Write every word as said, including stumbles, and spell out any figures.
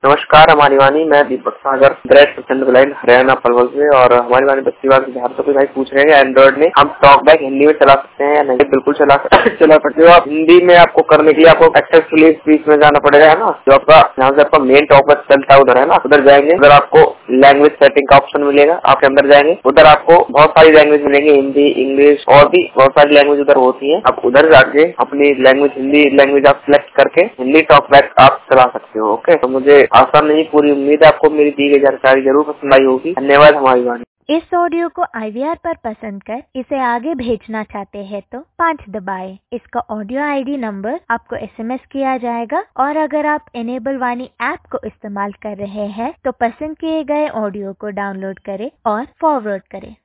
नमस्कार, हमारी वाणी। मैं दीपक सागर, ब्रेस्ट चंद्र लाइन हरियाणा पलवल से। और हमारी वाणी बस्ती बात बिहार से कोई भाई पूछ रहे हैं एंड्रॉइड में हम टॉक बैक हिंदी में चला सकते हैं या नहीं। बिल्कुल चला चला सकते हो आप। हिंदी में आपको करने के लिए आपको एक्सेसफुली स्पीच में जाना पड़ेगा, है ना। जो आपका यहाँ से आपका मेन टॉक बैक चलता है उधर, है ना, उधर जाएंगे। उधर आपको लैंग्वेज सेटिंग का ऑप्शन मिलेगा, आपके अंदर जाएंगे, उधर आपको बहुत सारी लैंग्वेज मिलेंगे, हिंदी, इंग्लिश और भी बहुत सारी लैंग्वेज उधर होती है। आप उधर जाके अपनी लैंग्वेज हिंदी लैंग्वेज आप सिलेक्ट करके हिंदी टॉक बैक आप चला सकते हो। ओके, तो मुझे आशा नहीं पूरी उम्मीद है आपको मेरी दी गई जानकारी जरूर पसंद आई होगी। धन्यवाद। हमारी वाणी। इस ऑडियो को आई वी आर पर पसंद कर इसे आगे भेजना चाहते हैं तो पाँच दबाएं। इसका ऑडियो आई डी नंबर आपको एस एम एस किया जाएगा। और अगर आप इनेबल वाणी ऐप को इस्तेमाल कर रहे हैं तो पसंद किए गए ऑडियो को डाउनलोड करें और फॉरवर्ड करें।